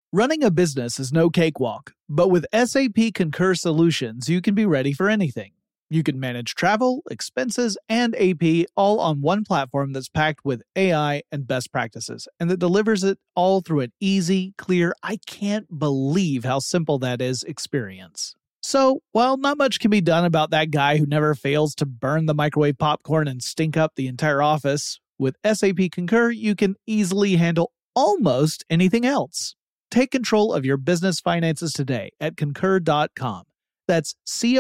Running a business is no cakewalk, but with SAP Concur Solutions, you can be ready for anything. You can manage travel, expenses, and AP all on one platform that's packed with AI and best practices, and that delivers it all through an easy, clear, I can't believe how simple that is experience. So, while not much can be done about that guy who never fails to burn the microwave popcorn and stink up the entire office, with SAP Concur, you can easily handle almost anything else. Take control of your business finances today at Concur.com. That's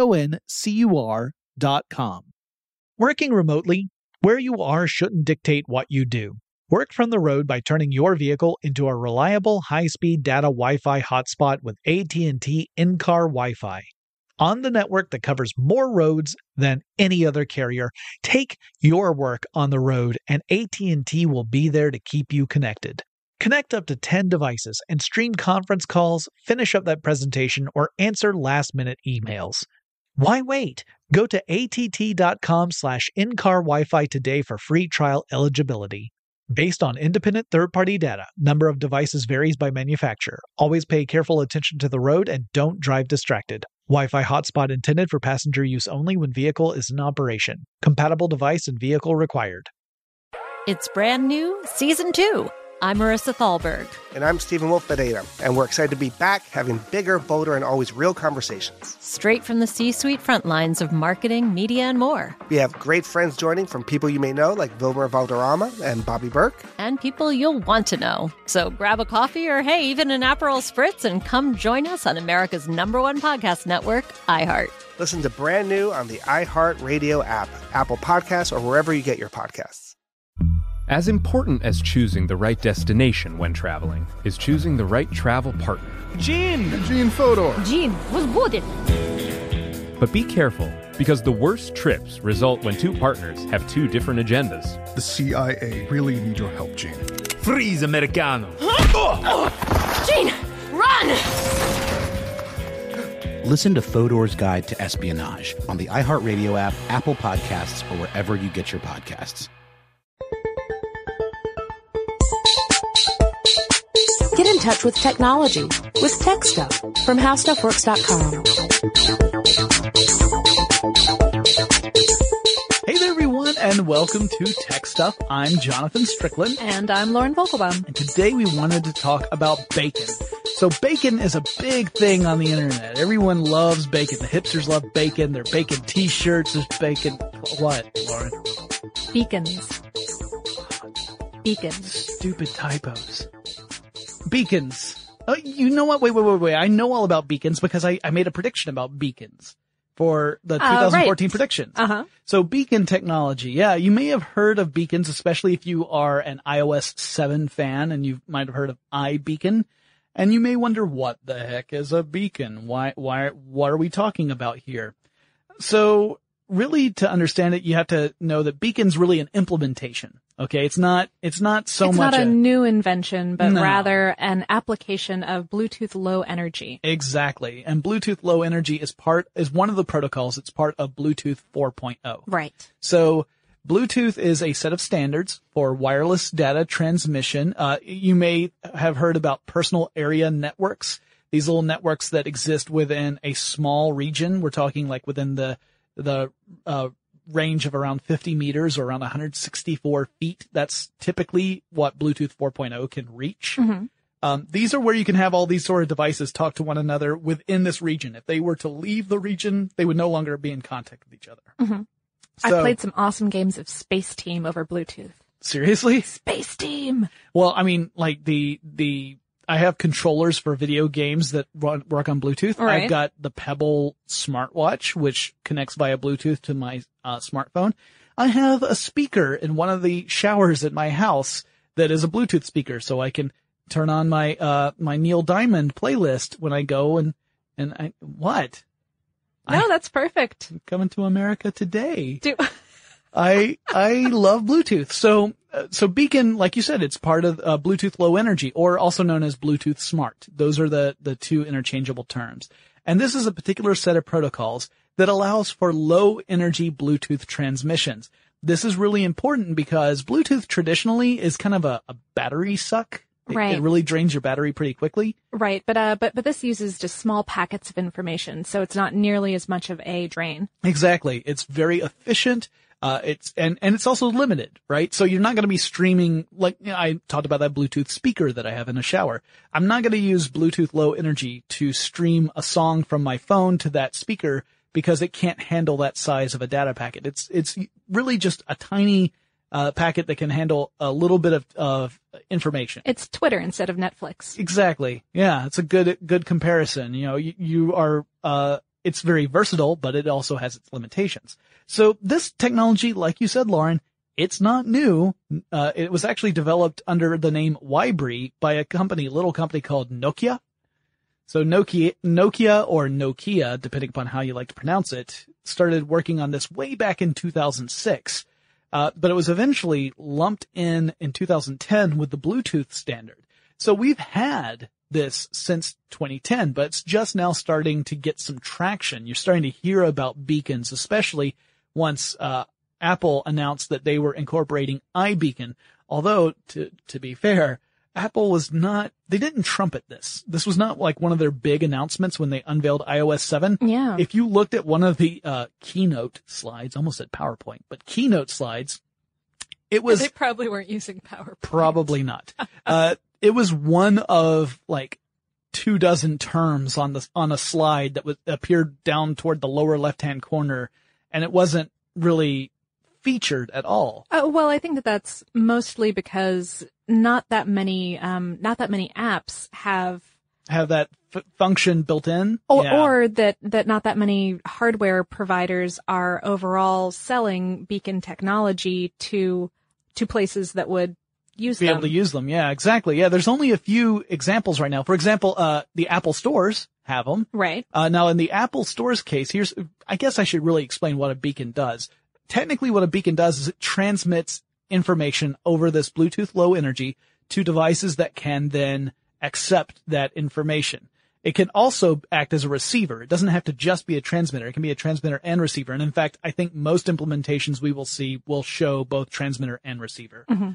CONCUR.com. Working remotely, where you are shouldn't dictate what you do. Work from the road by turning your vehicle into a reliable high-speed data Wi-Fi hotspot with AT&T in-car Wi-Fi. On the network that covers more roads than any other carrier, take your work on the road and AT&T will be there to keep you connected. Connect up to 10 devices and stream conference calls, finish up that presentation, or answer last-minute emails. Why wait? Go to att.com/in-car Wi-Fi today for free trial eligibility. Based on independent third-party data, number of devices varies by manufacturer. Always pay careful attention to the road and don't drive distracted. Wi-Fi hotspot intended for passenger use only when vehicle is in operation. Compatible device and vehicle required. It's brand new, Season 2. I'm Marissa Thalberg. And I'm Stephen Wolf Pereira, and we're excited to be back having bigger, bolder, and always real conversations. Straight from the C-suite front lines of marketing, media, and more. We have great friends joining from people you may know, like Wilmer Valderrama and Bobby Burke. And people you'll want to know. So grab a coffee or, hey, even an Aperol Spritz and come join us on America's #1 podcast network, iHeart. Listen to Brand New on the iHeart Radio app, Apple Podcasts, or wherever you get your podcasts. As important as choosing the right destination when traveling is choosing the right travel partner. Gene Fodor. Gene, was good. But be careful, because the worst trips result when two partners have two different agendas. The CIA really need your help, Gene. Freeze, Americano. Gene, run! Listen to Fodor's Guide to Espionage on the iHeartRadio app, Apple Podcasts, or wherever you get your podcasts. Get in touch with technology with Tech Stuff from HowStuffWorks.com. Hey there, everyone, and welcome to Tech Stuff. I'm Jonathan Strickland. And I'm Lauren Vogelbaum. And today we wanted to talk about bacon. So bacon is a big thing on the internet. Everyone loves bacon. The hipsters love bacon. Their bacon t-shirts. There's bacon. What, Lauren? Beacons. Stupid typos. Beacons. Oh, you know what? Wait. I know all about beacons because I made a prediction about beacons for the 2014 predictions. Uh-huh. So beacon technology. Yeah, you may have heard of beacons, especially if you are an iOS 7 fan, and you might have heard of iBeacon. And you may wonder, what the heck is a beacon? What are we talking about here? So really, to understand it, you have to know that beacon's really an implementation. Okay, it's not so much a new invention, but rather an application of Bluetooth Low Energy. Exactly. And Bluetooth Low Energy is one of the protocols. It's part of Bluetooth 4.0. Right. So Bluetooth is a set of standards for wireless data transmission. You may have heard about personal area networks. These little networks that exist within a small region. We're talking like within the range of around 50 meters or around 164 feet. That's typically what Bluetooth 4.0 can reach. Mm-hmm. These are where you can have all these sort of devices talk to one another within this region. If they were to leave the region, they would no longer be in contact with each other. Mm-hmm. So, I played some awesome games of Space Team over Bluetooth. Seriously? Space Team! Well, I mean, like I have controllers for video games that work on Bluetooth. Right. I've got the Pebble smartwatch, which connects via Bluetooth to my smartphone. I have a speaker in one of the showers at my house that is a Bluetooth speaker, so I can turn on my my Neil Diamond playlist when I go and what? No, that's perfect. Coming to America today. I love Bluetooth. So Beacon, like you said, it's part of Bluetooth Low Energy, or also known as Bluetooth Smart. Those are the two interchangeable terms. And this is a particular set of protocols that allows for low energy Bluetooth transmissions. This is really important because Bluetooth traditionally is kind of a battery suck Right. It really drains your battery pretty quickly. Right. But this uses just small packets of information, so it's not nearly as much of a drain. Exactly. It's very efficient. It's also limited, right? So you're not going to be streaming, like, I talked about that Bluetooth speaker that I have in a shower. I'm not going to use Bluetooth Low Energy to stream a song from my phone to that speaker because it can't handle that size of a data packet. It's really just a tiny, packet that can handle a little bit of information. It's Twitter instead of Netflix. Exactly. Yeah. It's a good comparison. You are, it's very versatile, but it also has its limitations. So this technology, like you said, Lauren, it's not new. It was actually developed under the name Wibri by a little company called Nokia. So Nokia or Nokia, depending upon how you like to pronounce it, started working on this way back in 2006. But it was eventually lumped in 2010 with the Bluetooth standard. So we've had this since 2010, but it's just now starting to get some traction. You're starting to hear about beacons, especially once Apple announced that they were incorporating iBeacon. Although, to be fair, Apple they didn't trumpet this. This was not like one of their big announcements when they unveiled iOS 7. Yeah. If you looked at one of the keynote slides, almost said PowerPoint, but keynote slides, it was... They probably weren't using PowerPoint. Probably not. It was one of like 24 terms on a slide that appeared down toward the lower left-hand corner, and it wasn't really featured at all. Well, I think that's mostly because not that many apps have that function built in, or that not that many hardware providers are overall selling beacon technology to places that would be able to use them. Yeah, exactly. Yeah, there's only a few examples right now. For example, the Apple stores have them. Right. Now in the Apple stores case, I guess I should really explain what a beacon does. Technically what a beacon does is it transmits information over this Bluetooth Low Energy to devices that can then accept that information. It can also act as a receiver. It doesn't have to just be a transmitter. It can be a transmitter and receiver. And in fact, I think most implementations we will see will show both transmitter and receiver. Mm-hmm.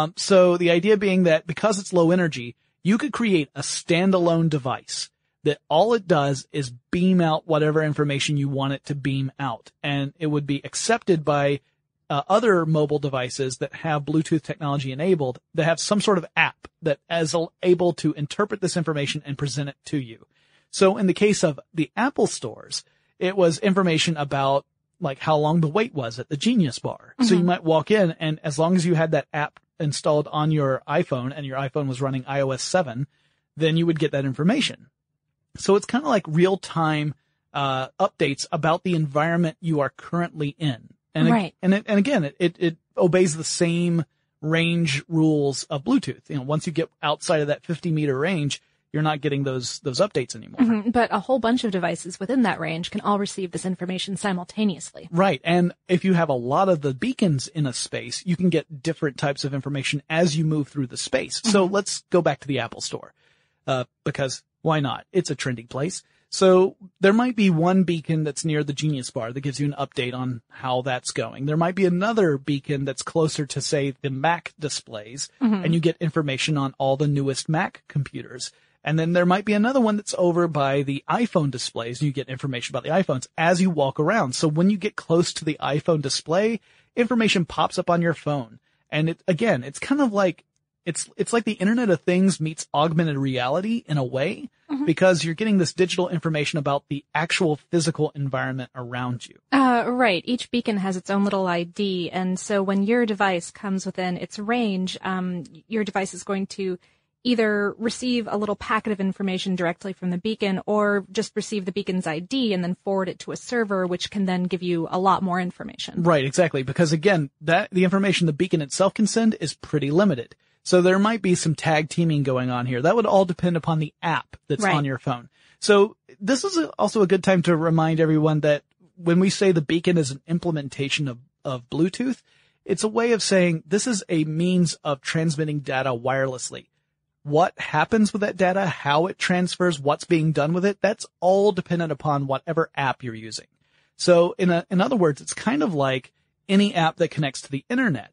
So the idea being that because it's low energy, you could create a standalone device that all it does is beam out whatever information you want it to beam out. And it would be accepted by other mobile devices that have Bluetooth technology enabled, that have some sort of app that is able to interpret this information and present it to you. So in the case of the Apple stores, it was information about like how long the wait was at the Genius Bar. Mm-hmm. So you might walk in, and as long as you had that app installed on your iPhone and your iPhone was running iOS 7, then you would get that information. So it's kind of like real-time updates about the environment you are currently in. And right. And again, it obeys the same range rules of Bluetooth. Once you get outside of that 50-meter range, you're not getting those updates anymore. Mm-hmm. But a whole bunch of devices within that range can all receive this information simultaneously. Right. And if you have a lot of the beacons in a space, you can get different types of information as you move through the space. Mm-hmm. So let's go back to the Apple Store. Because why not? It's a trending place. So there might be one beacon that's near the Genius Bar that gives you an update on how that's going. There might be another beacon that's closer to, say, the Mac displays, mm-hmm. and you get information on all the newest Mac computers. And then there might be another one that's over by the iPhone displays, and you get information about the iPhones as you walk around. So when you get close to the iPhone display, information pops up on your phone. And it's kind of like, it's like the Internet of Things meets augmented reality in a way, mm-hmm. because you're getting this digital information about the actual physical environment around you. Right. Each beacon has its own little ID. And so when your device comes within its range, your device is going to either receive a little packet of information directly from the beacon or just receive the beacon's ID and then forward it to a server, which can then give you a lot more information. Right. Exactly. Because again, the information the beacon itself can send is pretty limited. So there might be some tag teaming going on here. That would all depend upon the app that's right. on your phone. So this is also a good time to remind everyone that when we say the beacon is an implementation of Bluetooth, it's a way of saying this is a means of transmitting data wirelessly. What happens with that data, how it transfers, what's being done with it, that's all dependent upon whatever app you're using. So in other words, it's kind of like any app that connects to the internet.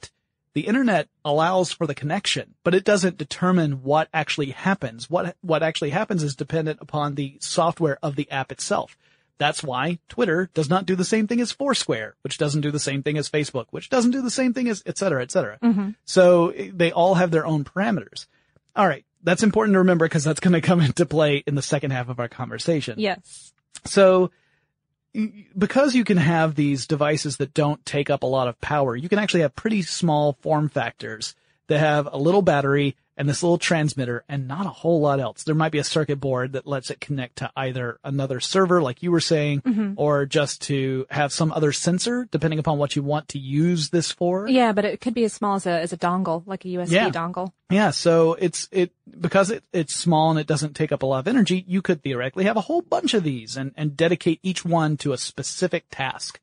The internet allows for the connection, but it doesn't determine what actually happens. What actually happens is dependent upon the software of the app itself. That's why Twitter does not do the same thing as Foursquare, which doesn't do the same thing as Facebook, which doesn't do the same thing as et cetera, et cetera. Mm-hmm. So they all have their own parameters. All right. That's important to remember because that's going to come into play in the second half of our conversation. Yes. So because you can have these devices that don't take up a lot of power, you can actually have pretty small form factors that have a little battery and this little transmitter and not a whole lot else. There might be a circuit board that lets it connect to either another server, like you were saying, or just to have some other sensor, depending upon what you want to use this for. Yeah, but it could be as small as a dongle, like a USB dongle. Yeah, so because it's small and it doesn't take up a lot of energy, you could theoretically have a whole bunch of these and dedicate each one to a specific task.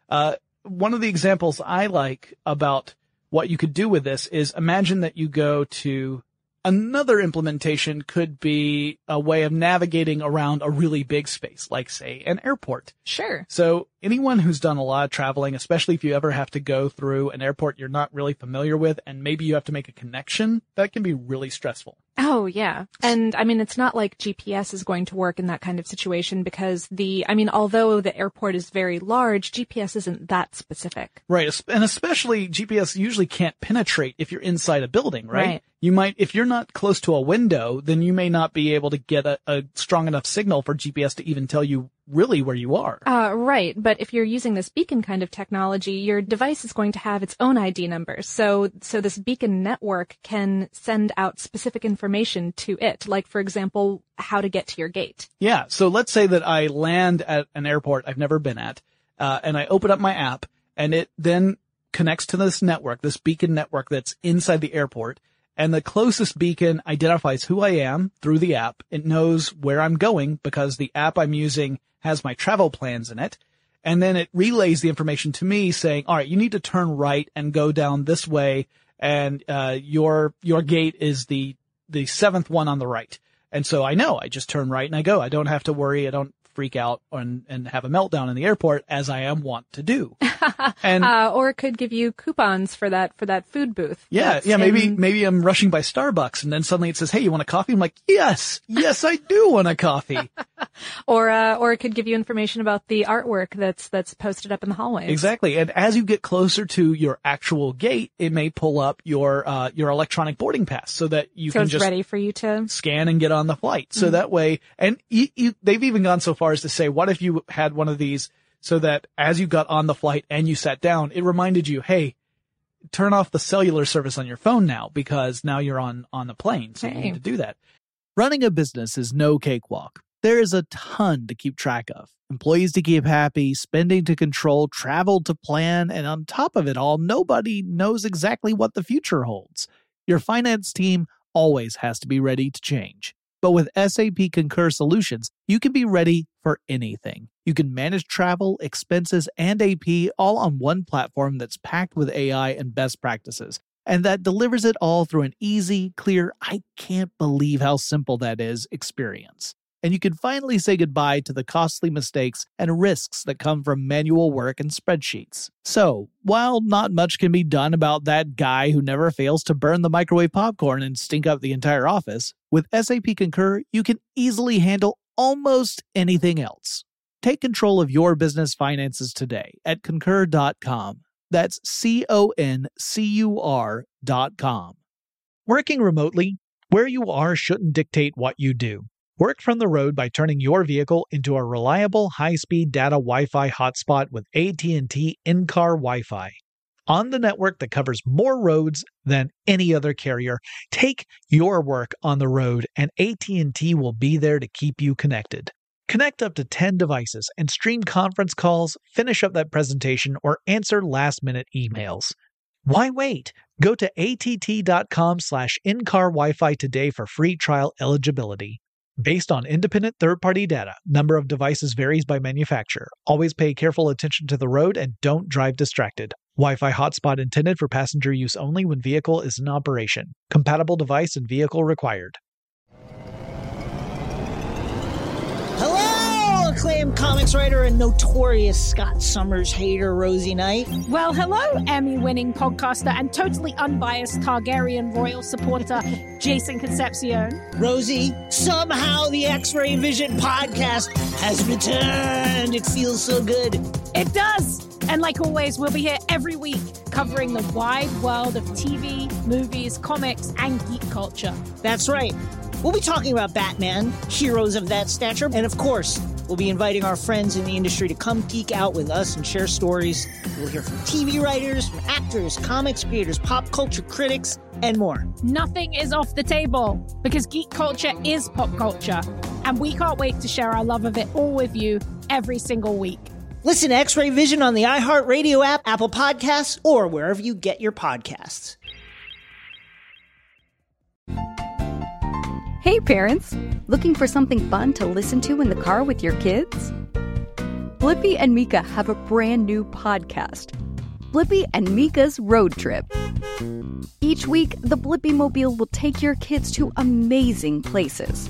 One of the examples I like about what you could do with this is imagine that you go to another implementation could be a way of navigating around a really big space, like say an airport. Sure. So anyone who's done a lot of traveling, especially if you ever have to go through an airport you're not really familiar with and maybe you have to make a connection, that can be really stressful. Oh, yeah. And I mean, it's not like GPS is going to work in that kind of situation because although the airport is very large, GPS isn't that specific. Right. And especially GPS usually can't penetrate if you're inside a building, right? You might, if you're not close to a window, then you may not be able to get a strong enough signal for GPS to even tell you really where you are. Right. But if you're using this beacon kind of technology, your device is going to have its own ID number. So this beacon network can send out specific information to it. Like, for example, how to get to your gate. Yeah. So let's say that I land at an airport I've never been at, and I open up my app and it then connects to this network, this beacon network that's inside the airport. And the closest beacon identifies who I am through the app. It knows where I'm going because the app I'm using has my travel plans in it. And then it relays the information to me saying, all right, you need to turn right and go down this way. And, your gate is the seventh one on the right. And so I know I just turn right and I go. I don't have to worry. I don't freak out and have a meltdown in the airport as I am wont to do. And or it could give you coupons for that food booth. Yeah, maybe I'm rushing by Starbucks and then suddenly it says, "Hey, you want a coffee?" I'm like, "Yes, I do want a coffee." Or it could give you information about the artwork that's posted up in the hallways. Exactly. And as you get closer to your actual gate, it may pull up your electronic boarding pass so that you can just ready for you to scan and get on the flight. So that way, and they've even gone so far as to say, what if you had one of these so that as you got on the flight and you sat down, it reminded you, hey, turn off the cellular service on your phone now because now you're on the plane. So you need to do that. Running a business is no cakewalk. There is a ton to keep track of. Employees to keep happy, spending to control, travel to plan, and on top of it all, nobody knows exactly what the future holds. Your finance team always has to be ready to change. But with SAP Concur Solutions, you can be ready for anything. You can manage travel, expenses, and AP all on one platform that's packed with AI and best practices, and that delivers it all through an easy, clear, I can't believe how simple that is experience. And you can finally say goodbye to the costly mistakes and risks that come from manual work and spreadsheets. So, while not much can be done about that guy who never fails to burn the microwave popcorn and stink up the entire office, with SAP Concur, you can easily handle almost anything else. Take control of your business finances today at concur.com. That's CONCUR.com. Working remotely, where you are shouldn't dictate what you do. Work from the road by turning your vehicle into a reliable high-speed data Wi-Fi hotspot with AT&T in-car Wi-Fi. On the network that covers more roads than any other carrier, take your work on the road and AT&T will be there to keep you connected. Connect up to 10 devices and stream conference calls, finish up that presentation, or answer last-minute emails. Why wait? Go to att.com/in-car Wi-Fi today for free trial eligibility. Based on independent third-party data, number of devices varies by manufacturer. Always pay careful attention to the road and don't drive distracted. Wi-Fi hotspot intended for passenger use only when vehicle is in operation. Compatible device and vehicle required. Hello, acclaimed comics writer and notorious Scott Summers hater, Rosie Knight. Well, hello, Emmy-winning podcaster and totally unbiased Targaryen royal supporter, Jason Concepcion. Rosie, somehow the X-Ray Vision podcast has returned. It feels so good. It does. And like always, we'll be here every week covering the wide world of TV, movies, comics, and geek culture. That's right. We'll be talking about Batman, heroes of that stature, and of course, we'll be inviting our friends in the industry to come geek out with us and share stories. We'll hear from TV writers, from actors, comics creators, pop culture critics, and more. Nothing is off the table because geek culture is pop culture, and we can't wait to share our love of it all with you every single week. Listen to X-Ray Vision on the iHeartRadio app, Apple Podcasts, or wherever you get your podcasts. Hey parents, looking for something fun to listen to in the car with your kids? Blippi and Mika have a brand new podcast, Blippi and Mika's Road Trip. Each week, the Blippi Mobile will take your kids to amazing places.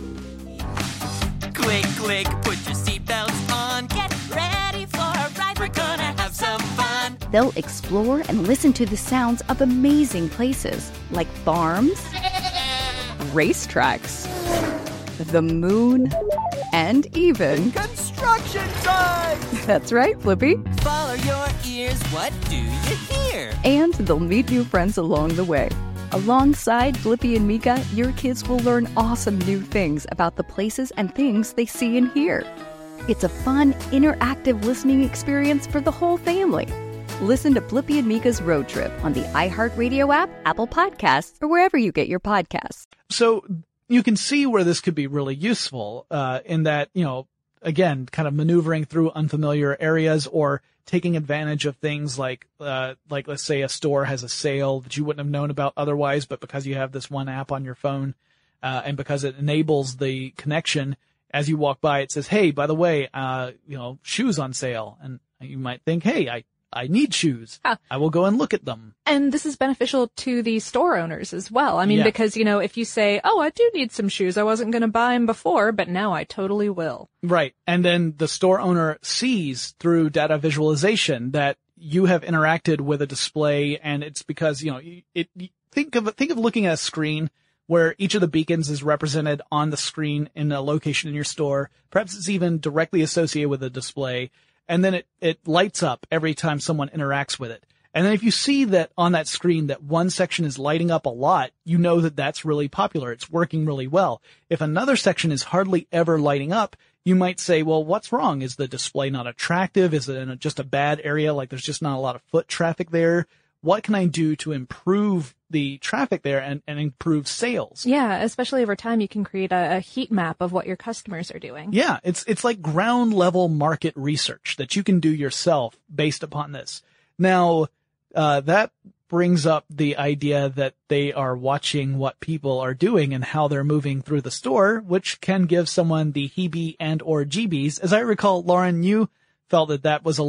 Click, click, put your seatbelts on, get ready for a ride, we're gonna have some fun. They'll explore and listen to the sounds of amazing places like farms, racetracks, the moon, and even construction sites! That's right, Blippi. Follow your ears, what do you hear? And they'll meet new friends along the way. Alongside Blippi and Mika, your kids will learn awesome new things about the places and things they see and hear. It's a fun, interactive listening experience for the whole family. Listen to Blippi and Mika's Road Trip on the iHeartRadio app, Apple Podcasts, or wherever you get your podcasts. So you can see where this could be really useful in that, again, kind of maneuvering through unfamiliar areas or taking advantage of things like let's say a store has a sale that you wouldn't have known about otherwise, but because you have this one app on your phone and because it enables the connection, as you walk by, it says, hey, by the way, shoes on sale. And you might think, hey, I need shoes. I will go and look at them. And this is beneficial to the store owners as well. I mean, because, if you say, oh, I do need some shoes. I wasn't going to buy them before, but now I totally will. Right. And then the store owner sees through data visualization that you have interacted with a display, and it's because, think of looking at a screen where each of the beacons is represented on the screen in a location in your store. Perhaps it's even directly associated with a display. And then it lights up every time someone interacts with it. And then if you see that on that screen that one section is lighting up a lot, you know that that's really popular. It's working really well. If another section is hardly ever lighting up, you might say, well, what's wrong? Is the display not attractive? Is it in just a bad area? Like there's just not a lot of foot traffic there? What can I do to improve the traffic there and improve sales? Yeah, especially over time, you can create a heat map of what your customers are doing. Yeah, it's like ground level market research that you can do yourself based upon this. Now, that brings up the idea that they are watching what people are doing and how they're moving through the store, which can give someone the heebie and or jeebies. As I recall, Lauren, you felt that was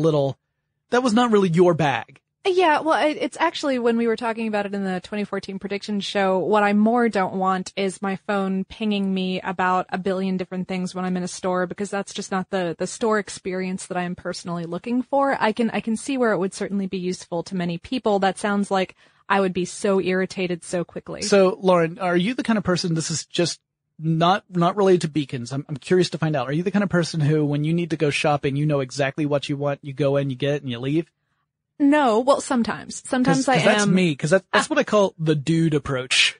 not really your bag. Yeah, well, it's actually, when we were talking about it in the 2014 prediction show, what I more don't want is my phone pinging me about a billion different things when I'm in a store, because that's just not the store experience that I am personally looking for. I can see where it would certainly be useful to many people. That sounds like I would be so irritated so quickly. So, Lauren, are you the kind of person, this is just not related to beacons. I'm curious to find out. Are you the kind of person who, when you need to go shopping, you know exactly what you want, you go in, you get it, and you leave? No, well, sometimes I am. That's me, because that's what I call the dude approach.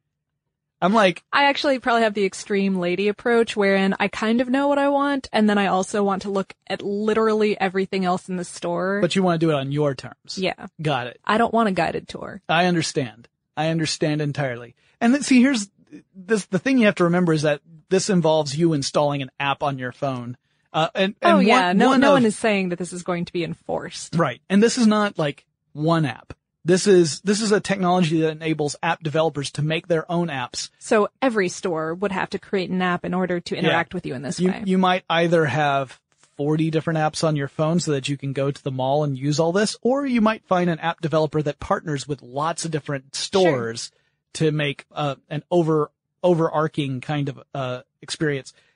I'm like, I actually probably have the extreme lady approach, wherein I kind of know what I want, and then I also want to look at literally everything else in the store. But you want to do it on your terms. Yeah. Got it. I don't want a guided tour. I understand entirely. And then, see, here's the thing you have to remember is that this involves you installing an app on your phone. No one is saying that this is going to be enforced. Right. And this is not like one app. This is a technology that enables app developers to make their own apps. So every store would have to create an app in order to interact with you in this way. You might either have 40 different apps on your phone so that you can go to the mall and use all this, or you might find an app developer that partners with lots of different stores to make an overarching kind of experience.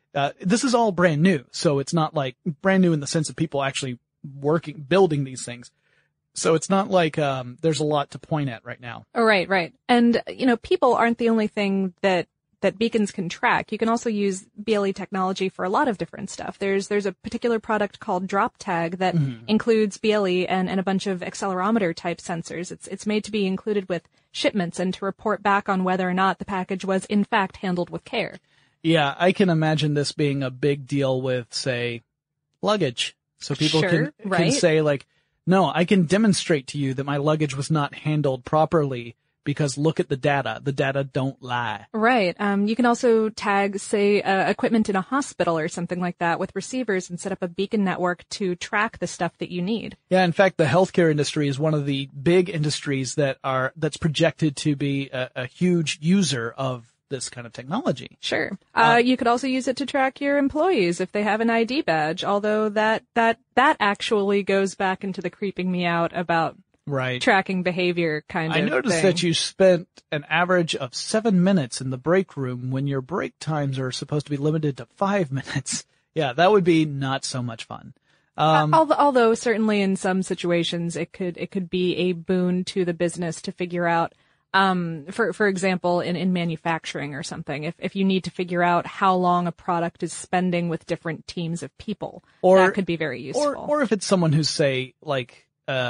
This is all brand new, so it's not like brand new in the sense of people actually building these things. So it's not like there's a lot to point at right now. Oh, right. And, people aren't the only thing that beacons can track. You can also use BLE technology for a lot of different stuff. There's a particular product called DropTag that includes BLE and a bunch of accelerometer type sensors. It's made to be included with shipments and to report back on whether or not the package was in fact handled with care. Yeah, I can imagine this being a big deal with, say, luggage. So people can say like, no, I can demonstrate to you that my luggage was not handled properly because look at the data. The data don't lie. Right. You can also tag, say, equipment in a hospital or something like that with receivers and set up a beacon network to track the stuff that you need. Yeah, in fact, the healthcare industry is one of the big industries that's projected to be a huge user of this kind of technology. Sure. You could also use it to track your employees if they have an ID badge, although that actually goes back into the creeping me out about tracking behavior kind of thing. I noticed that you spent an average of 7 minutes in the break room when your break times are supposed to be limited to 5 minutes. Yeah, that would be not so much fun. Although certainly in some situations it could be a boon to the business to figure out, for example, in manufacturing or something, if you need to figure out how long a product is spending with different teams of people, that could be very useful. Or if it's someone who's, say, like,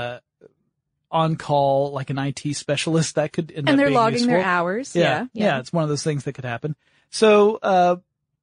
on call, like an IT specialist, that could end up being useful. And they're logging their hours. Yeah, it's one of those things that could happen. So,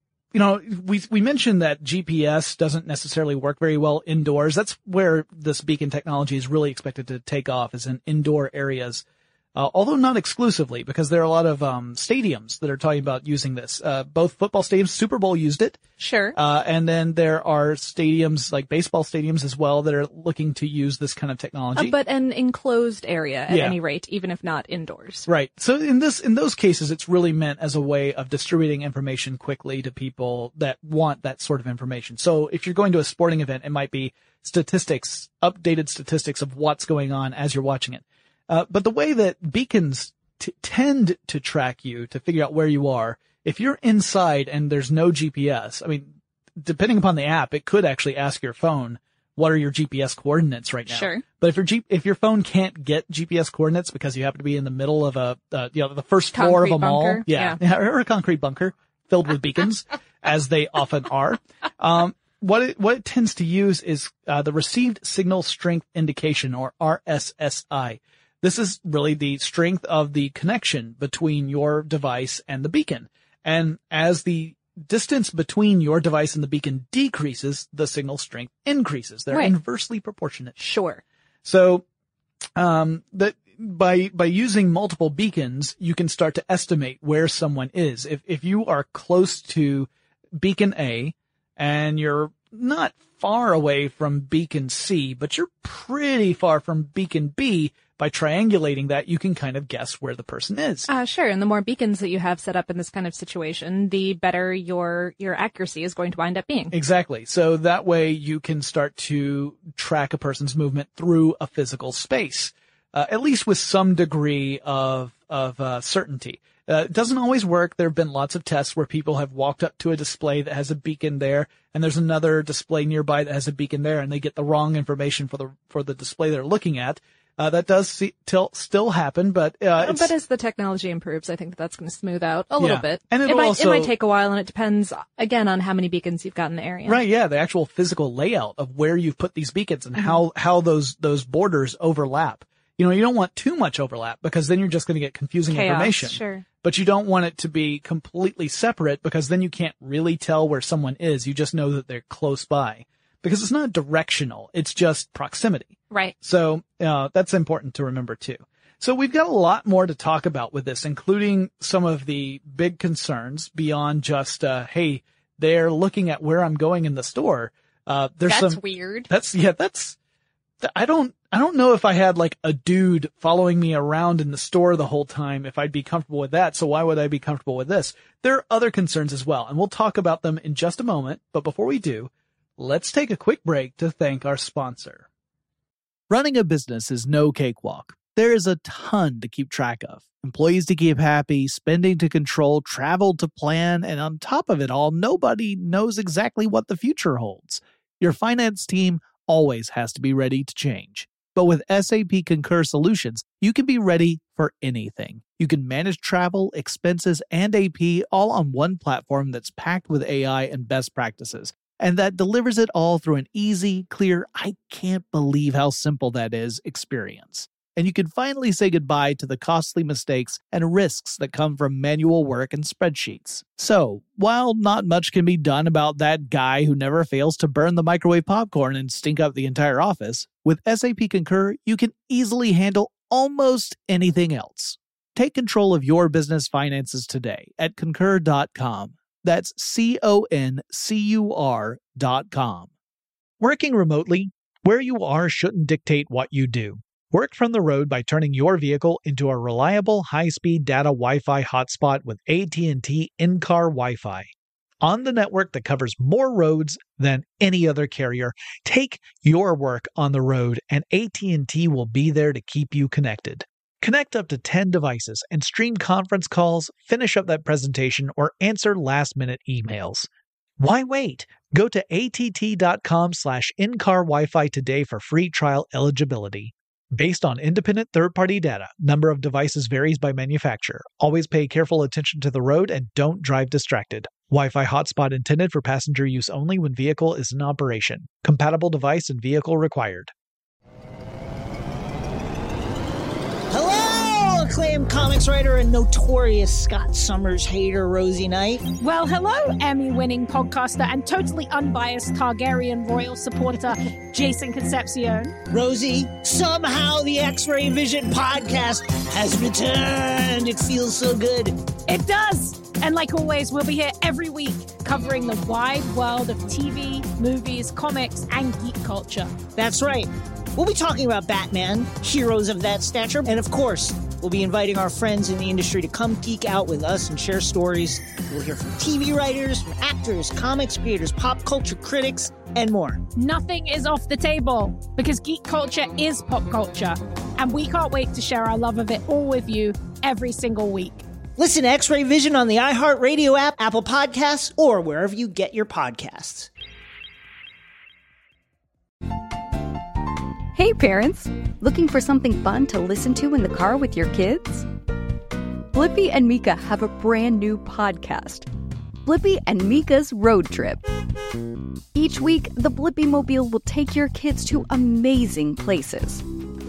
we mentioned that GPS doesn't necessarily work very well indoors. That's where this beacon technology is really expected to take off, is in indoor areas. Although not exclusively, because there are a lot of stadiums that are talking about using this. Both football stadiums, Super Bowl used it. Sure. And then there are stadiums, like baseball stadiums as well, that are looking to use this kind of technology. But an enclosed area at any rate, even if not indoors. Right. So in those cases, it's really meant as a way of distributing information quickly to people that want that sort of information. So if you're going to a sporting event, it might be updated statistics of what's going on as you're watching it. But the way that beacons tend to track you to figure out where you are, if you're inside and there's no GPS, I mean, depending upon the app, it could actually ask your phone, what are your GPS coordinates right now? Sure. But if your phone can't get GPS coordinates because you happen to be in the middle of the first floor of a mall, or a concrete bunker filled with beacons, as they often are, what it tends to use is the Received Signal Strength Indication, or RSSI. This is really the strength of the connection between your device and the beacon. And as the distance between your device and the beacon decreases, the signal strength increases. They're inversely proportionate. Sure. So, by using multiple beacons, you can start to estimate where someone is. If you are close to beacon A and you're not far away from beacon C, but you're pretty far from beacon B, by triangulating that, you can kind of guess where the person is. Sure. And the more beacons that you have set up in this kind of situation, the better your accuracy is going to wind up being. Exactly. So that way you can start to track a person's movement through a physical space, at least with some degree of certainty. It doesn't always work. There have been lots of tests where people have walked up to a display that has a beacon there, and there's another display nearby that has a beacon there, and they get the wrong information for the display they're looking at. That does still happen, but as the technology improves, I think that's going to smooth out a little bit. And it might take a while, and it depends again on how many beacons you've got in the area. Right, yeah, the actual physical layout of where you've put these beacons and how those borders overlap. You don't want too much overlap because then you're just going to get confusing information. Sure. But you don't want it to be completely separate because then you can't really tell where someone is. You just know that they're close by. Because it's not directional, it's just proximity. Right. So, that's important to remember too. So we've got a lot more to talk about with this, including some of the big concerns beyond just, hey, they're looking at where I'm going in the store. That's weird. I don't know if I had like a dude following me around in the store the whole time, if I'd be comfortable with that. So why would I be comfortable with this? There are other concerns as well, and we'll talk about them in just a moment. But before we do, let's take a quick break to thank our sponsor. Running a business is no cakewalk. There is a ton to keep track of. Employees to keep happy, spending to control, travel to plan, and on top of it all, nobody knows exactly what the future holds. Your finance team always has to be ready to change. But with SAP Concur Solutions, you can be ready for anything. You can manage travel, expenses, and AP all on one platform that's packed with AI and best practices, and that delivers it all through an easy, clear, I can't believe how simple that is experience. And you can finally say goodbye to the costly mistakes and risks that come from manual work and spreadsheets. So, while not much can be done about that guy who never fails to burn the microwave popcorn and stink up the entire office, with SAP Concur, you can easily handle almost anything else. Take control of your business finances today at concur.com. That's CONCUR.com. Working remotely, where you are shouldn't dictate what you do. Work from the road by turning your vehicle into a reliable high-speed data Wi-Fi hotspot with AT&T in-car Wi-Fi. On the network that covers more roads than any other carrier, take your work on the road and AT&T will be there to keep you connected. Connect up to 10 devices and stream conference calls, finish up that presentation, or answer last-minute emails. Why wait? Go to att.com/in-car Wi-Fi today for free trial eligibility. Based on independent third-party data, number of devices varies by manufacturer. Always pay careful attention to the road and don't drive distracted. Wi-Fi hotspot intended for passenger use only when vehicle is in operation. Compatible device and vehicle required. Hello, acclaimed comics writer and notorious Scott Summers hater, Rosie Knight. Well, hello, Emmy-winning podcaster and totally unbiased Targaryen royal supporter, Jason Concepcion. Rosie, somehow the X-Ray Vision podcast has returned. It feels so good. It does. And like always, we'll be here every week covering the wide world of TV, movies, comics, and geek culture. That's right. We'll be talking about Batman, heroes of that stature, and of course, we'll be inviting our friends in the industry to come geek out with us and share stories. We'll hear from TV writers, from actors, comics creators, pop culture critics, and more. Nothing is off the table because geek culture is pop culture, and we can't wait to share our love of it all with you every single week. Listen to X-Ray Vision on the iHeartRadio app, Apple Podcasts, or wherever you get your podcasts. Hey parents, looking for something fun to listen to in the car with your kids? Blippi and Mika have a brand new podcast, Blippi and Mika's Road Trip. Each week, the Blippi Mobile will take your kids to amazing places.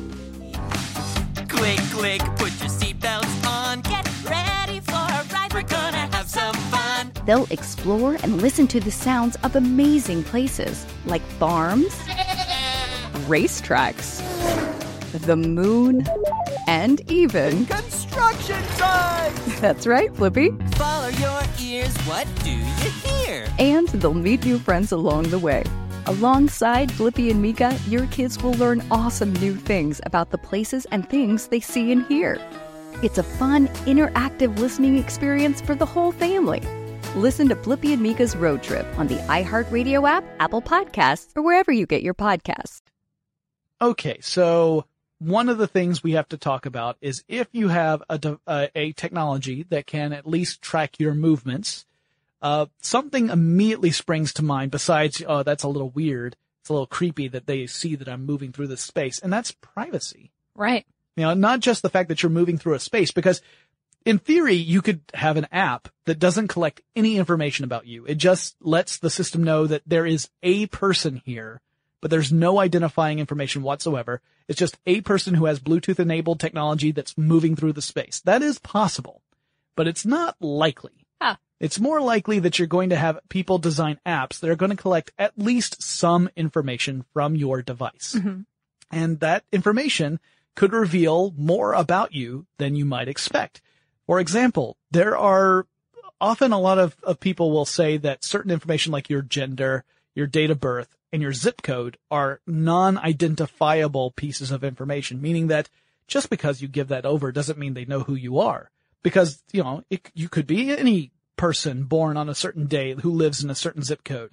Click, click, put your seatbelts on, get ready for a ride, we're gonna have some fun. They'll explore and listen to the sounds of amazing places like farms, racetracks, the moon, and even construction sites! That's right, Blippi. Follow your ears, what do you hear? And they'll meet new friends along the way. Alongside Blippi and Mika, your kids will learn awesome new things about the places and things they see and hear. It's a fun, interactive listening experience for the whole family. Listen to Blippi and Mika's Road Trip on the iHeartRadio app, Apple Podcasts, or wherever you get your podcasts. Okay, so one of the things we have to talk about is if you have a technology that can at least track your movements, something immediately springs to mind besides, oh, that's a little weird. It's a little creepy that they see that I'm moving through this space, and that's privacy. Right. You know, not just the fact that you're moving through a space, because in theory, you could have an app that doesn't collect any information about you. It just lets the system know that there is a person here, but there's no identifying information whatsoever. It's just a person who has Bluetooth-enabled technology that's moving through the space. That is possible, but it's not likely. Huh. It's more likely that you're going to have people design apps that are going to collect at least some information from your device. Mm-hmm. And that information could reveal more about you than you might expect. For example, there are often a lot of people will say that certain information like your gender, your date of birth, and your zip code are non-identifiable pieces of information, meaning that just because you give that over doesn't mean they know who you are. Because, you could be any person born on a certain day who lives in a certain zip code.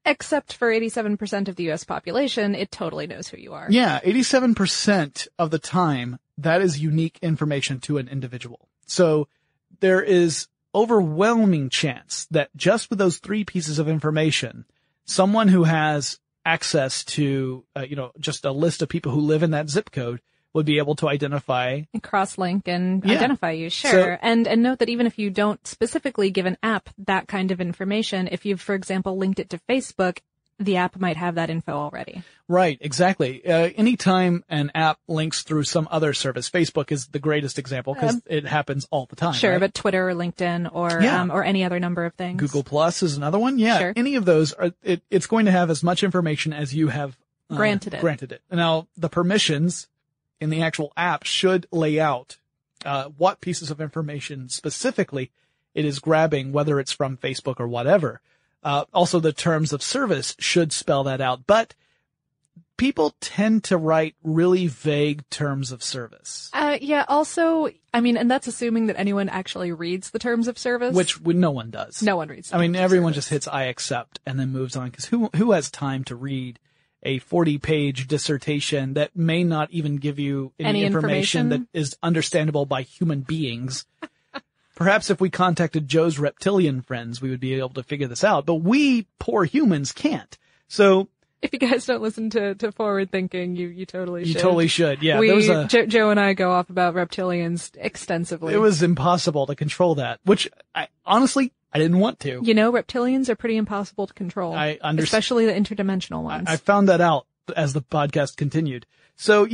Except for 87% of the U.S. population, it totally knows who you are. Yeah, 87% of the time, that is unique information to an individual. So there is overwhelming chance that just with those 3 pieces of information, someone who has access to, just a list of people who live in that zip code would be able to identify and cross-link and identify you. Sure. And note that even if you don't specifically give an app that kind of information, if you've, for example, linked it to Facebook, the app might have that info already. Right, exactly. Anytime an app links through some other service, Facebook is the greatest example because it happens all the time. Sure, right? But Twitter or LinkedIn or any other number of things. Google Plus is another one. Yeah, sure. Any of those, it's going to have as much information as you have granted it. Now, the permissions in the actual app should lay out what pieces of information specifically it is grabbing, whether it's from Facebook or whatever. Also, the terms of service should spell that out. But people tend to write really vague terms of service. Also, and that's assuming that anyone actually reads the terms of service. Which no one does. No one reads. Everyone just hits I accept and then moves on because who has time to read a 40-page dissertation that may not even give you any information that is understandable by human beings? Perhaps if we contacted Joe's reptilian friends, we would be able to figure this out, but we poor humans can't. So if you guys don't listen to Forward Thinking, you totally should. You totally should. Yeah. Joe and I go off about reptilians extensively. It was impossible to control that, which I didn't want to. Reptilians are pretty impossible to control. I understand. Especially the interdimensional ones. I found that out as the podcast continued. So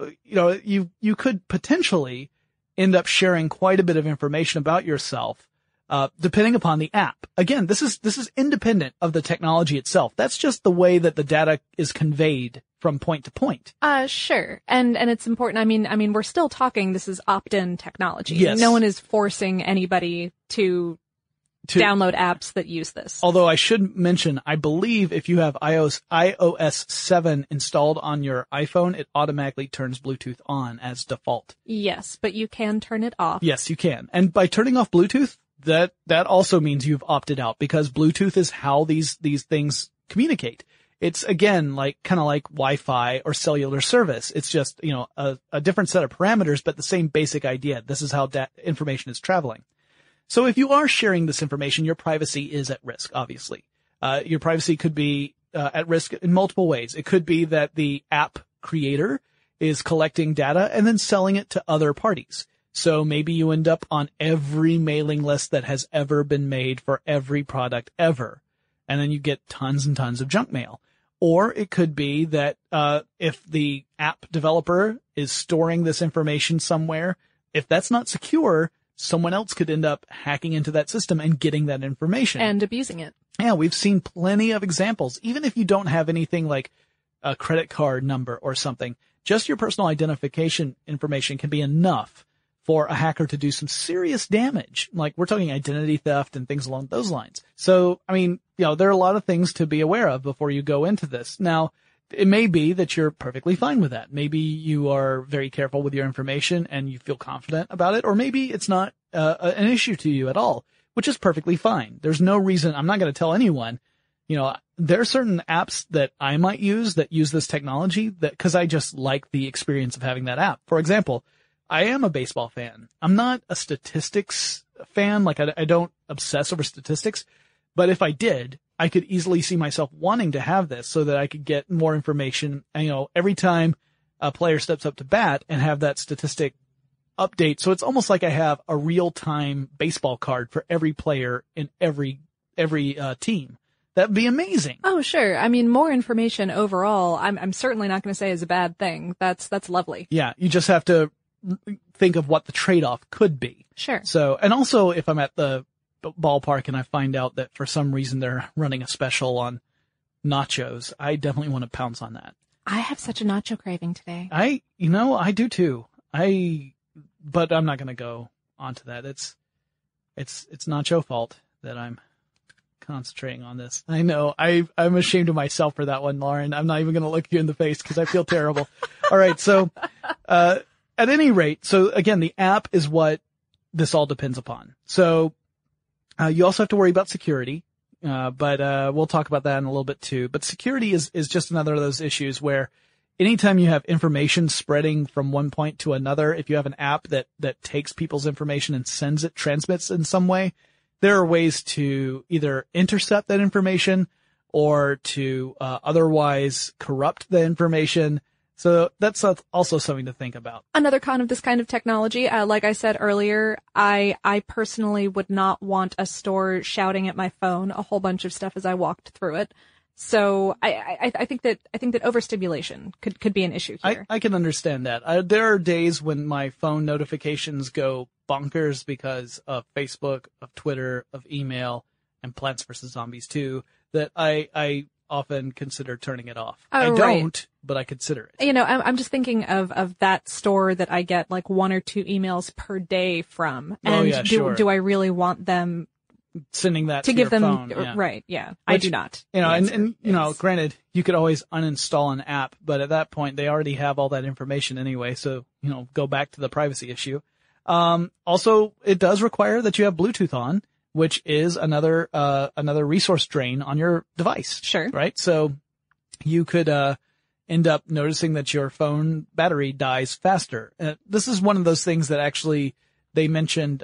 you could potentially end up sharing quite a bit of information about yourself, depending upon the app. Again, this is independent of the technology itself. That's just the way that the data is conveyed from point to point. Sure. And it's important. We're still talking, this is opt-in technology. Yes. No one is forcing anybody to download apps that use this. Although I should mention, I believe if you have iOS 7 installed on your iPhone, it automatically turns Bluetooth on as default. Yes, but you can turn it off. Yes, you can. And by turning off Bluetooth, that also means you've opted out because Bluetooth is how these things communicate. It's again kind of like Wi-Fi or cellular service. It's just, a different set of parameters, but the same basic idea. This is how information is traveling. So if you are sharing this information, your privacy is at risk, obviously. Your privacy could be at risk in multiple ways. It could be that the app creator is collecting data and then selling it to other parties. So maybe you end up on every mailing list that has ever been made for every product ever. And then you get tons and tons of junk mail. Or it could be that if the app developer is storing this information somewhere, if that's not secure, someone else could end up hacking into that system and getting that information. And abusing it. Yeah, we've seen plenty of examples. Even if you don't have anything like a credit card number or something, just your personal identification information can be enough for a hacker to do some serious damage. Like we're talking identity theft and things along those lines. So, there are a lot of things to be aware of before you go into this. Now, it may be that you're perfectly fine with that. Maybe you are very careful with your information and you feel confident about it, or maybe it's not an issue to you at all, which is perfectly fine. There's no reason. I'm not going to tell anyone, there are certain apps that I might use that use this technology because I just like the experience of having that app. For example, I am a baseball fan. I'm not a statistics fan. I don't obsess over statistics, but if I did, I could easily see myself wanting to have this so that I could get more information. And, every time a player steps up to bat and have that statistic update. So it's almost like I have a real-time baseball card for every player in every team. That'd be amazing. Oh, sure. More information overall, I'm certainly not going to say is a bad thing. That's lovely. Yeah. You just have to think of what the trade-off could be. Sure. So, and also if I'm at the ballpark and I find out that for some reason they're running a special on nachos, I definitely want to pounce on that. I have such a nacho craving today. I do too. But I'm not going to go onto that. It's not your fault that I'm concentrating on this. I know. I'm ashamed of myself for that one, Lauren. I'm not even going to look you in the face because I feel terrible. All right. So, at any rate, so again, the app is what this all depends upon. So, you also have to worry about security. but we'll talk about that in a little bit too. But security is just another of those issues where anytime you have information spreading from one point to another, if you have an app that takes people's information and transmits in some way, there are ways to either intercept that information or to otherwise corrupt the information. So that's also something to think about. Another con of this kind of technology, like I said earlier, I personally would not want a store shouting at my phone a whole bunch of stuff as I walked through it. So I think that overstimulation could be an issue here. I can understand that. There are days when my phone notifications go bonkers because of Facebook, of Twitter, of email, and Plants vs. Zombies 2 that I often consider turning it off. Oh, I right. don't, but I consider it. You know, I'm just thinking of that store that I get like 1 or 2 emails per day from. And do I really want them sending that to give your them phone? Yeah. Right? Yeah, I do not. You know, and you know, granted, you could always uninstall an app, but at that point, they already have all that information anyway. So you know, go back to the privacy issue. Also, it does require that you have Bluetooth on, which is another resource drain on your device. Sure. Right? So you could, end up noticing that your phone battery dies faster. This is one of those things that actually they mentioned,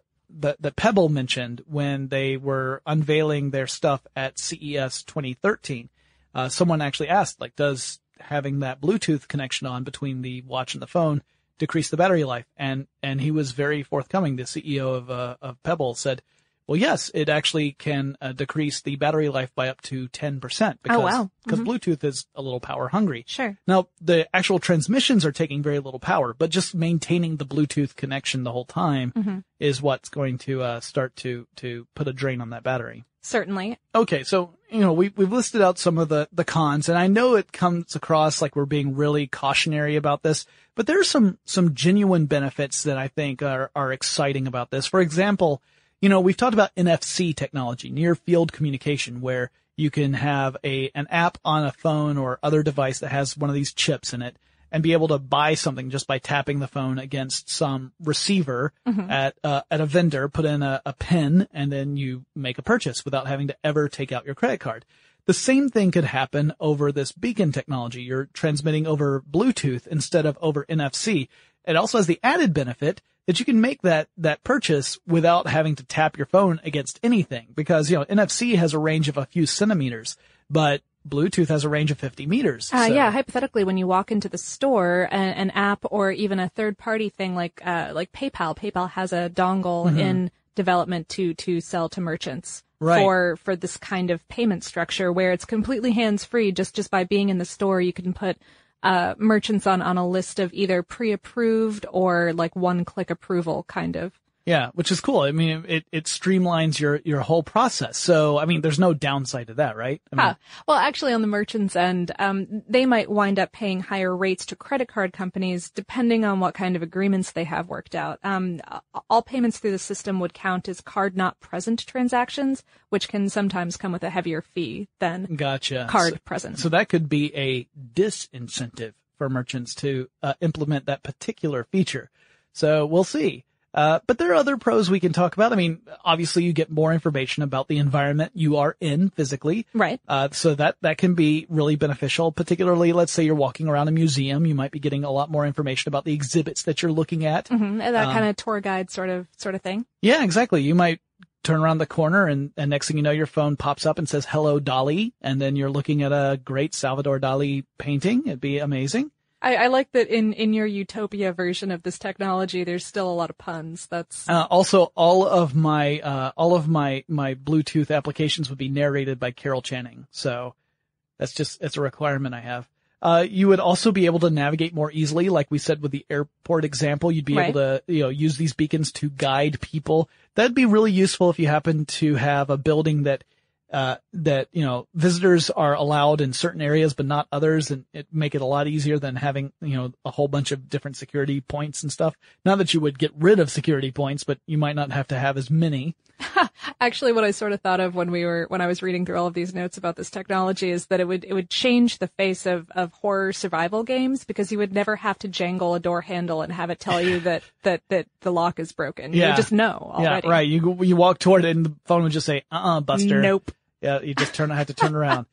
that Pebble mentioned when they were unveiling their stuff at CES 2013. Someone actually asked, like, does having that Bluetooth connection on between the watch and the phone decrease the battery life? And he was very forthcoming. The CEO of Pebble said, well, yes, it actually can decrease the battery life by up to 10% because Bluetooth is a little power hungry. Sure. Now, the actual transmissions are taking very little power, but just maintaining the Bluetooth connection the whole time is what's going to start to put a drain on that battery. Certainly. Okay, so, you know, we've listed out some of the cons, and I know it comes across like we're being really cautionary about this, but there are some genuine benefits that I think are exciting about this. For example, you know, we've talked about NFC technology, near field communication, where you can have an app on a phone or other device that has one of these chips in it and be able to buy something just by tapping the phone against some receiver at a vendor, put in a PIN, and then you make a purchase without having to ever take out your credit card. The same thing could happen over this beacon technology. You're transmitting over Bluetooth instead of over NFC. It also has the added benefit that you can make that purchase without having to tap your phone against anything, because, you know, NFC has a range of a few centimeters, but Bluetooth has a range of 50 meters. Yeah, hypothetically, when you walk into the store, an app or even a third-party thing like PayPal has a dongle in development to sell to merchants. Right. For this kind of payment structure where it's completely hands-free. Just by being in the store, you can put merchants on a list of either pre-approved or like one-click approval kind of. Yeah, which is cool. I mean, it streamlines your whole process. So, I mean, there's no downside to that, right? I mean, well, actually on the merchant's end, they might wind up paying higher rates to credit card companies depending on what kind of agreements they have worked out. All payments through the system would count as card not present transactions, which can sometimes come with a heavier fee than card present. So that could be a disincentive for merchants to implement that particular feature. So we'll see. But there are other pros we can talk about. I mean, obviously you get more information about the environment you are in physically. Right. So that can be really beneficial, particularly let's say you're walking around a museum. You might be getting a lot more information about the exhibits that you're looking at. Mm-hmm. That kind of tour guide sort of thing. Yeah, exactly. You might turn around the corner and next thing you know, your phone pops up and says, "Hello, Dali." And then you're looking at a great Salvador Dali painting. It'd be amazing. I like that in your utopia version of this technology, there's still a lot of puns. That's also all of my Bluetooth applications would be narrated by Carol Channing. So it's a requirement I have. You would also be able to navigate more easily, like we said with the airport example. You'd be able to, use these beacons to guide people. That'd be really useful if you happen to have a building that visitors are allowed in certain areas, but not others, and it make it a lot easier than having, a whole bunch of different security points and stuff. Not that you would get rid of security points, but you might not have to have as many. Actually, what I sort of thought of when I was reading through all of these notes about this technology is that it would change the face of horror survival games, because you would never have to jangle a door handle and have it tell you that the lock is broken. Yeah. You would just know already. Yeah, right. You walk toward it and the phone would just say, "Buster." Nope. Yeah, you just have to turn around.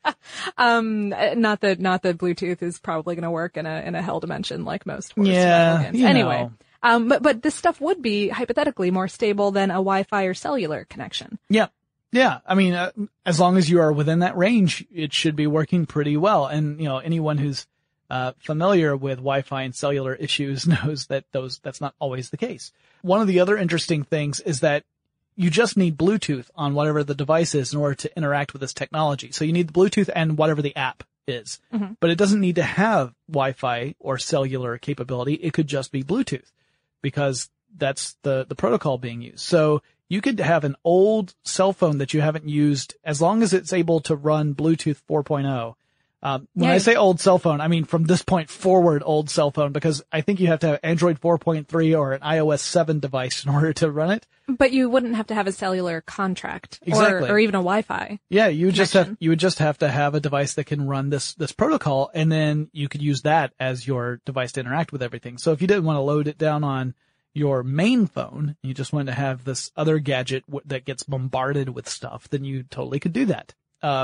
Not that Bluetooth is probably going to work in a hell dimension like most horror Yeah, survival games. Anyway. But this stuff would be hypothetically more stable than a Wi-Fi or cellular connection. Yeah. Yeah. I mean, as long as you are within that range, it should be working pretty well. And, anyone who's familiar with Wi-Fi and cellular issues knows that that's not always the case. One of the other interesting things is that you just need Bluetooth on whatever the device is in order to interact with this technology. So you need the Bluetooth and whatever the app is. Mm-hmm. But it doesn't need to have Wi-Fi or cellular capability. It could just be Bluetooth because that's the protocol being used. So you could have an old cell phone that you haven't used as long as it's able to run Bluetooth 4.0. When I say old cell phone, I mean from this point forward old cell phone, because I think you have to have Android 4.3 or an iOS 7 device in order to run it. But you wouldn't have to have a cellular contract exactly. or even a Wi-Fi. Yeah, you would just have to have a device that can run this protocol, and then you could use that as your device to interact with everything. So if you didn't want to load it down on your main phone, you just wanted to have this other gadget that gets bombarded with stuff, then you totally could do that.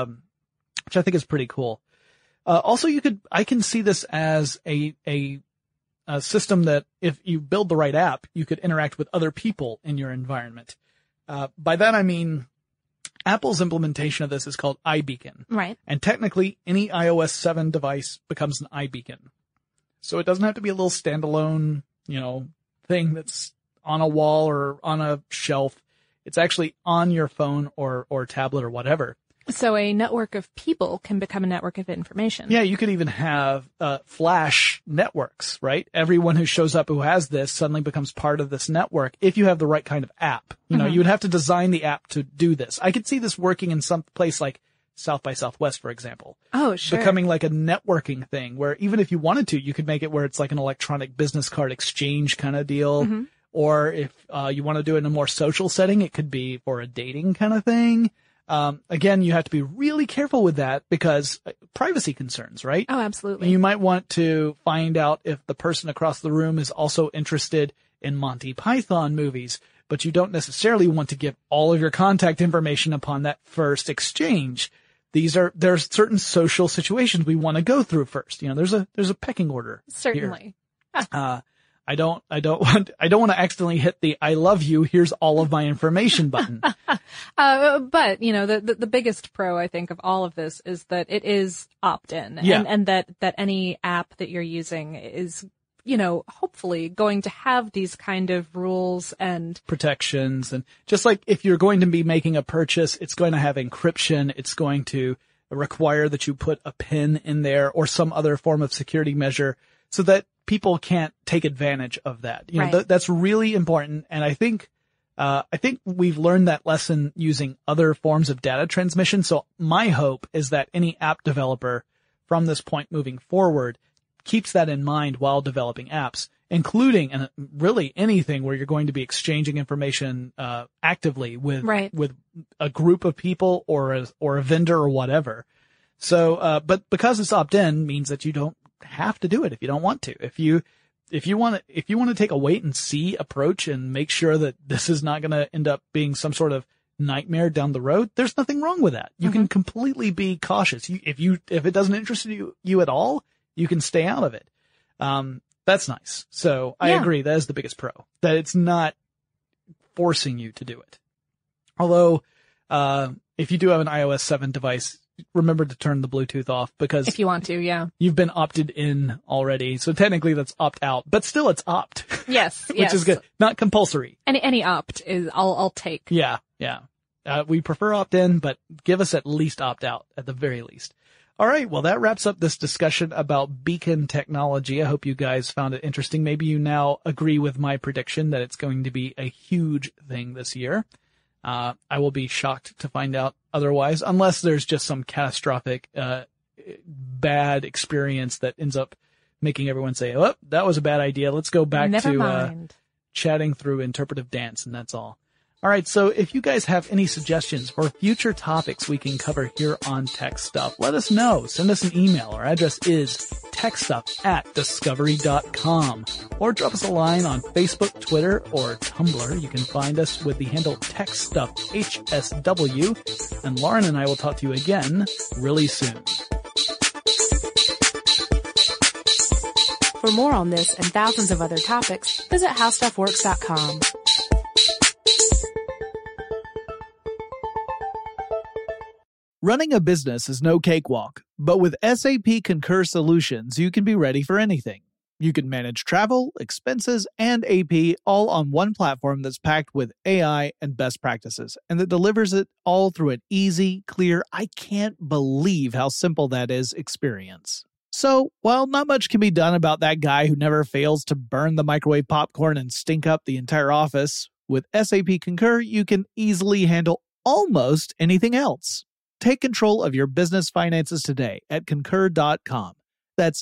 Which I think is pretty cool. Also, I can see this as a system that if you build the right app, you could interact with other people in your environment. By that I mean, Apple's implementation of this is called iBeacon. Right. And technically, any iOS 7 device becomes an iBeacon. So it doesn't have to be a little standalone, thing that's on a wall or on a shelf. It's actually on your phone or tablet or whatever. So a network of people can become a network of information. Yeah, you could even have flash networks, right? Everyone who shows up who has this suddenly becomes part of this network if you have the right kind of app. You would have to design the app to do this. I could see this working in some place like South by Southwest, for example. Oh, sure. Becoming like a networking thing where even if you wanted to, you could make it where it's like an electronic business card exchange kind of deal. Mm-hmm. Or if you want to do it in a more social setting, it could be for a dating kind of thing. Again, you have to be really careful with that because privacy concerns, right? Oh, absolutely. And you might want to find out if the person across the room is also interested in Monty Python movies, but you don't necessarily want to give all of your contact information upon that first exchange. There's certain social situations we want to go through first. There's a pecking order. Certainly. I don't want to accidentally hit the "I love you, here's all of my information" button. But the biggest pro I think of all of this is that it is opt-in, and that any app that you're using is hopefully going to have these kind of rules and protections. And just like if you're going to be making a purchase, it's going to have encryption. It's going to require that you put a PIN in there or some other form of security measure so that people can't take advantage of that. That's really important. And I think we've learned that lesson using other forms of data transmission. So my hope is that any app developer from this point moving forward keeps that in mind while developing apps, including and really anything where you're going to be exchanging information actively with a group of people or a vendor or whatever. So, but because it's opt-in means that you don't have to do it if you don't want to. If you want to take a wait and see approach and make sure that this is not going to end up being some sort of nightmare down the road, there's nothing wrong with that. You can completely be cautious. If it doesn't interest you at all, you can stay out of it. That's nice. So I agree. That is the biggest pro, that it's not forcing you to do it. Although, if you do have an iOS 7 device, remember to turn the Bluetooth off because if you want to, you've been opted in already. So technically that's opt out, but still it's opt. Yes. Which is good. Not compulsory. Any opt is I'll take. Yeah. We prefer opt in, but give us at least opt out at the very least. All right. Well, that wraps up this discussion about beacon technology. I hope you guys found it interesting. Maybe you now agree with my prediction that it's going to be a huge thing this year. I will be shocked to find out otherwise, unless there's just some catastrophic, bad experience that ends up making everyone say, "Oh, that was a bad idea. Let's go back to chatting through interpretive dance," and that's all. All right. So if you guys have any suggestions for future topics we can cover here on Tech Stuff, let us know. Send us an email. Our address is techstuff@discovery.com. Or drop us a line on Facebook, Twitter, or Tumblr. You can find us with the handle TechStuffHSW. And Lauren and I will talk to you again really soon. For more on this and thousands of other topics, visit howstuffworks.com. Running a business is no cakewalk, but with SAP Concur Solutions, you can be ready for anything. You can manage travel, expenses, and AP all on one platform that's packed with AI and best practices, and that delivers it all through an easy, clear, I can't believe how simple that is experience. So, while not much can be done about that guy who never fails to burn the microwave popcorn and stink up the entire office, with SAP Concur, you can easily handle almost anything else. Take control of your business finances today at Concur.com. That's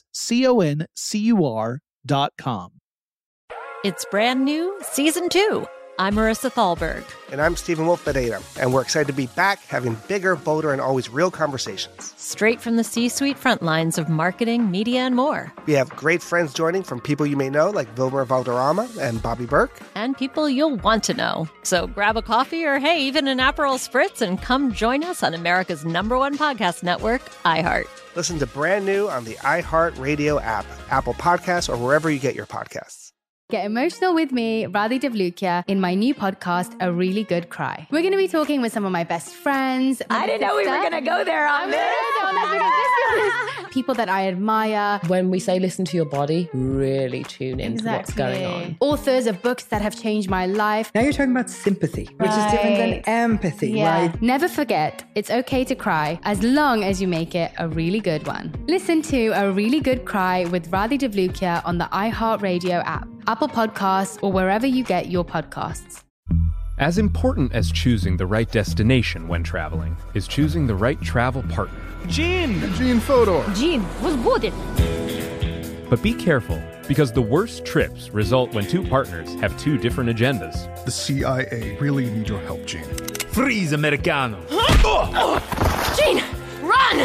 CONCUR.com. It's brand new, Season 2. I'm Marissa Thalberg. And I'm Stephen Wolf Bedeta, and we're excited to be back having bigger, bolder, and always real conversations. Straight from the C-suite front lines of marketing, media, and more. We have great friends joining from people you may know, like Wilmer Valderrama and Bobby Burke. And people you'll want to know. So grab a coffee or, hey, even an Aperol Spritz and come join us on America's #1 podcast network, iHeart. Listen to Brand New on the iHeart Radio app, Apple Podcasts, or wherever you get your podcasts. Get emotional with me, Radhi Devlukia, in my new podcast, A Really Good Cry. We're going to be talking with some of my best friends. I didn't know we were going to go there on this. People that I admire. When we say listen to your body, really tune into what's going on. Authors of books that have changed my life. Now you're talking about sympathy, which is different than empathy, right? Never forget, it's okay to cry as long as you make it a really good one. Listen to A Really Good Cry with Radhi Devlukia on the iHeartRadio app, Apple Podcasts, or wherever you get your podcasts. As important as choosing the right destination when traveling is choosing the right travel partner. Gene Fodor. Gene, was good. But be careful, because the worst trips result when two partners have two different agendas. The CIA really need your help, Gene. Freeze, Americano. Gene, run!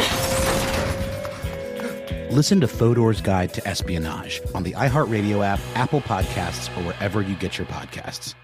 Listen to Fodor's Guide to Espionage on the iHeartRadio app, Apple Podcasts, or wherever you get your podcasts.